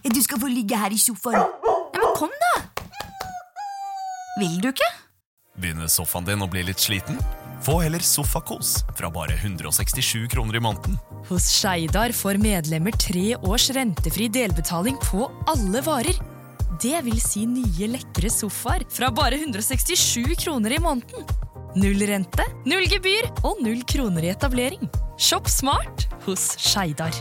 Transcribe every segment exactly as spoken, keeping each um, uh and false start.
Du skal få ligge her i sofaen. Ja, men kom da. Vil du ikke? Begynner sofaen din å bli litt sliten? Få heller Sofakos fra bare hundre og sekstisju kroner i måneden. Hos Scheidar får medlemmer tre års rentefri delbetaling på alle varer. Det vil si nye lekre sofaer fra bare hundre og sekstisju kroner i måneden. Null rente, null gebyr og null kroner i etablering. Shopp smart hos Scheidar.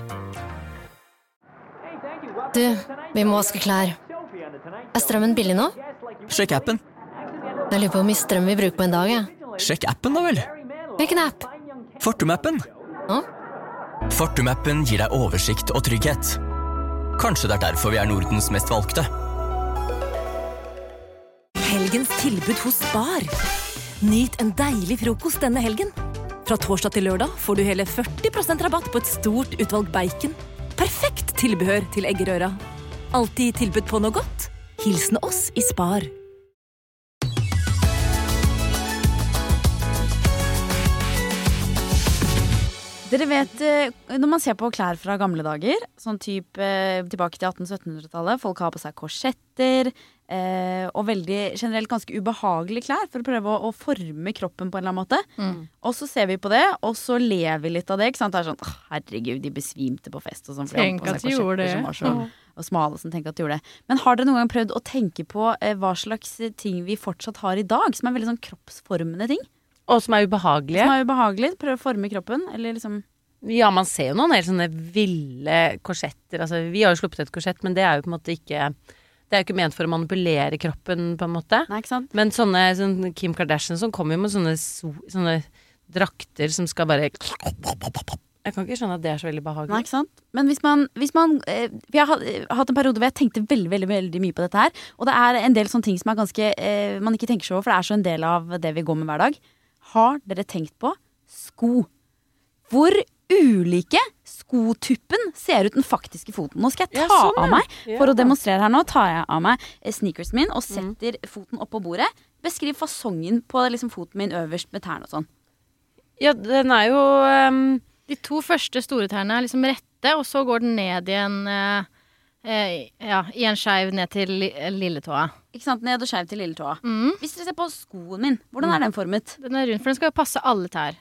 Du, vi må vaske klær. Er strømmen billig nå? Sjekk appen. Jeg lurer på hvor mye strøm vi bruker på en dag, jeg. Sjekk appen da vel. Hvilken app? Fortum-appen. Hå? Fortum-appen gir deg oversikt og trygghet. Kanskje det er derfor vi er Nordens mest valgte. Helgens tilbud hos Spar. Nyt en deilig frokost denne helgen. Fra torsdag til lørdag får du hele førti prosent rabatt på et stort utvalg bacon. Perfekt tilbehør til eggerøra. Altid tilbud på noe godt. Hilsen oss i Spar. Dere vet, når man ser på klær fra gamle dager, sånn typ tilbake til atten-syttenhundretallet, folk har på seg korsetter, eh, og veldig generelt ganske ubehagelige klær for å prøve å, å forme kroppen på en eller annen måte. Mm. Og så ser vi på det, og så lever vi litt av det, ikke sant? Det er sånn, herregud, de besvimte på fest og sånn. Tenk at de gjorde det. Som var så, og smale som tenker at de gjorde det. Men har dere noen gang prøvd å tenke på eh, hva slags ting vi fortsatt har i dag, som er veldig sånn kroppsformende ting? Og som er ubehagelige. Som er ubehagelige, prøve å forme kroppen, eller liksom... Ja, man ser jo noen helt sånne ville korsetter. Altså, vi har jo sluppet et korsett, men det er jo på en måte ikke... Det er jo ikke ment for å manipulere kroppen, på en måte. Nei, ikke sant? Men sånne, sånn Kim Kardashian som kommer jo med sånne, sånne drakter som skal bare... Jeg kan ikke skjønne at det er så veldig behagelig. Nei, ikke sant? Men hvis man... Hvis man eh, vi har hatt en periode hvor jeg tenkte veldig, veldig, veldig mye på dette her, og det er en del sånne ting som er ganske... Eh, man ikke tenker så over, for det er så en del av det vi går med hver dag. Har dere tenkt på sko? Hvor ulike skotuppen ser ut den faktiske foten. Nå skal jeg ta ja, sånn, av meg, for ja. Å demonstrere her nå, tar jeg av meg sneakersen min og setter mm. foten opp på bordet. Beskriv fasongen på liksom, foten min øverst med tærne og sånn. Ja, den er jo... Um, de to første store tærne er liksom rette, og så går den ned i en... Uh, uh, ja, i en skeiv ned til li lilletåa. Ikke sant? Ned og skeiv til lilletåa. Mm. Hvis dere ser på skoen min, hvordan mm. er den formet? Den er rundt, for den skal jo passe alle tær.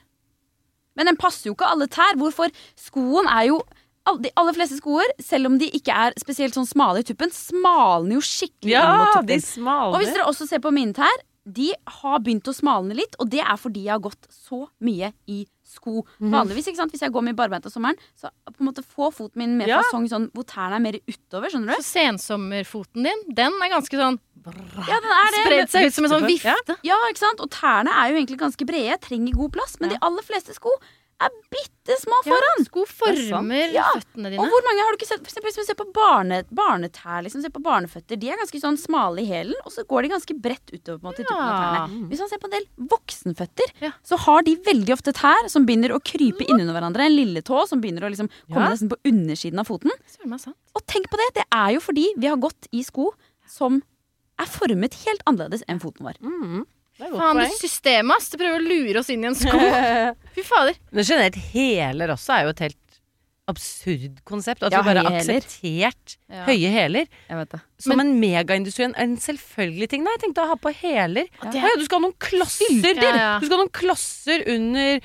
Men den passer jo ikke alle tær. Hvorfor? Skoen er jo... De aller fleste skoer, selv om de ikke er spesielt sånn smale i tuppen, smalner jo skikkelig ja, mot tuppen. De smalner. Og hvis dere også ser på mine tær, de har begynt å smalne litt, og det er fordi jeg har gått så mye i sko. Mm. Vanligvis, ikke sant? Hvis jeg går med barbeint om sommeren, så på en måte få foten min med ja. Fasong sånn, hvor tærne er mer utover, skjønner du? Så sensommerfoten din, den er ganske sånn... Ja, den er det. Spredd seg ut som en sånn vifte. Ja, ikke sant? Og tærne er jo egentlig ganske brede, trenger god plass, men ja. De aller fleste sko er bittesmå foran. Ja, sko former ja. Føttene dine. Og hvor mange har du ikke sett? For eksempel hvis vi ser på barne, barnetær, liksom, ser på barneføtter, de er ganske sånn smale i hælen, og så går de ganske bredt utover på en måte, ja. Av tærne. Hvis man ser på en del voksenføtter, ja. Så har de veldig ofte tær som begynner å krype inn under hverandre, en lille tå som begynner å liksom komme ja. Nesten på undersiden av foten. Og tenk på det, det er jo fordi vi har gått i sko som er formet helt annerledes enn foten vår. Mhm. Faen, det systemet, ass. Det prøver å lure oss inn i en sko. Fy fader. Men generelt hæler også er jo et helt absurd konsept. At ja, vi bare har akseptert ja. Høye hæler. Jeg vet det. Som Men, en megaindustri, en selvfølgelig ting. Nei, jeg tenkte å ha på hæler. Ja. Ja, du skal ha noen klosser ja, ja. Du skal ha noen klosser under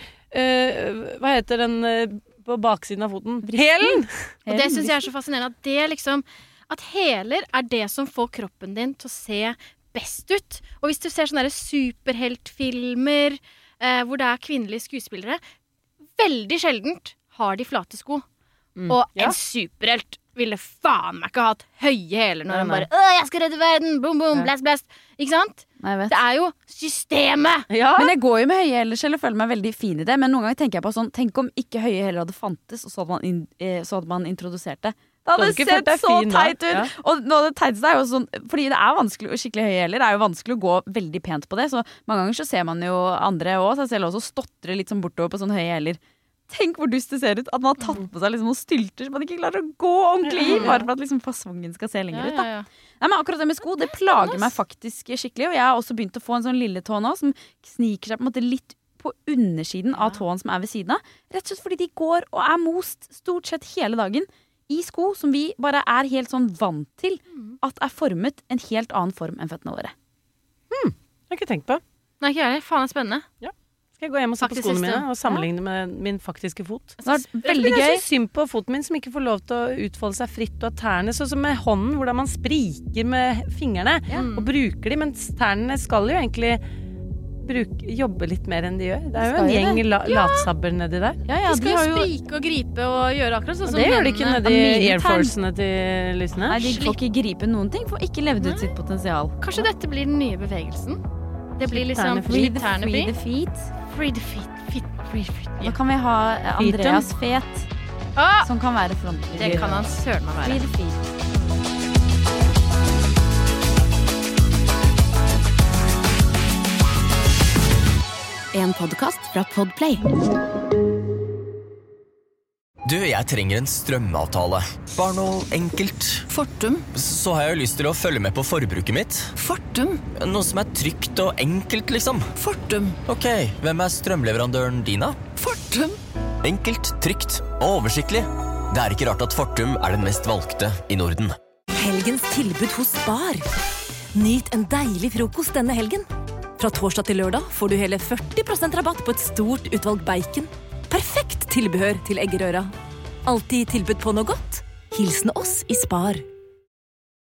uh, hva heter den uh, på baksiden av foten? Hælen! Og det synes jeg er så fascinerende at det liksom at hæler er det som får kroppen din til å se best ut. Og hvis du ser sånne superheltfilmer eh, hvor det er kvinnelige skuespillere, veldig sjeldent har de flate sko. Mm. Og ja. En superhelt ville faen meg ikke hatt høye hæler når han bare «Åh, jeg skal redde verden! Boom, boom, blast, blast!» Ikke sant? Nei, det er jo systemet! Ja. Men jeg går jo med høye hæler selv og føler meg veldig fin i det. Men noen ganger tenker jeg på sånn, tenk om ikke høye hæler hadde fantes, og så hadde man, in, eh, så hadde man introdusert det. Det hadde sett så teit ut. Ja. Og noe av det teiteste er jo sånn, fordi det er vanskelig, skikkelig høye hæler, det er jo vanskelig å gå veldig pent på det. Så mange ganger så ser man jo andre også, seg selv også stotre litt sånn bortover på sånne høye hæler. Tenk hvor dust det ser ut, at man har tatt på seg liksom noen stylter som man ikke klarer å gå ordentlig i, bare for at liksom fasongen skal se lenger ut da. Ja, ja, ja. Nei, men akkurat det med sko, det plager meg faktisk skikkelig, og jeg har også begynt å få en sånn lille tå nå, som sniker seg på en måte litt på undersiden av tåen som er ved siden av. Rett og slett fordi de går og er most stort sett hele dagen i sko som vi bare er helt sånn vant til at er formet en helt annen form enn føttene våre. Hmm, jeg har ikke tenkt på. Nei, ikke jeg. Faen er spennende. Ja. Skal jeg gå hjem og se på skoene mine og sammenligne ja. med min faktiske fot? Det var veldig gøy. Jeg synes synd på foten min som ikke får lov til å utfolde seg fritt, og tærne, sånn som med hånden, hvordan man spriker med fingrene ja. og bruker de, mens tærne skal jo egentlig Bruk, jobbe litt mer enn de gjør. Det er jo en gjeng la, ja. latsabber nedi der. Ja, ja, de skal jo sprike og gripe og gjøre akkurat sånn som det gjør de ikke nedi Air Forcene til Lysene. Nei, de får ikke gripe noen ting, får ikke levd ut sitt potensial. Kanskje dette blir den nye bevegelsen? Det blir liksom free the, free the feet. Free the feet. Fit, free the feet. Da kan vi ha Andreas Fet, ah! som kan være frontfigur. Det kan han søren meg være. Free the feet. En podcast fra Podplay. Du, jeg trenger en strømavtale. Bare noe enkelt. Fortum. Så har jeg jo lyst til å følge med på forbruket mitt. Fortum. Noe som er trygt og enkelt, liksom. Fortum. Ok, hvem er strømleverandøren din da? Fortum. Enkelt, trygt og oversiktlig. Det er ikke rart at Fortum er den mest valgte i Norden. Helgens tilbud hos Spar. Nyt en deilig frokost denne helgen. Fra torsdag til lørdag får du hele førti prosent rabatt på et stort utvalg bacon. Perfekt tilbehør til eggerøra. Altid tilbud på noe godt. Hilsen oss i Spar.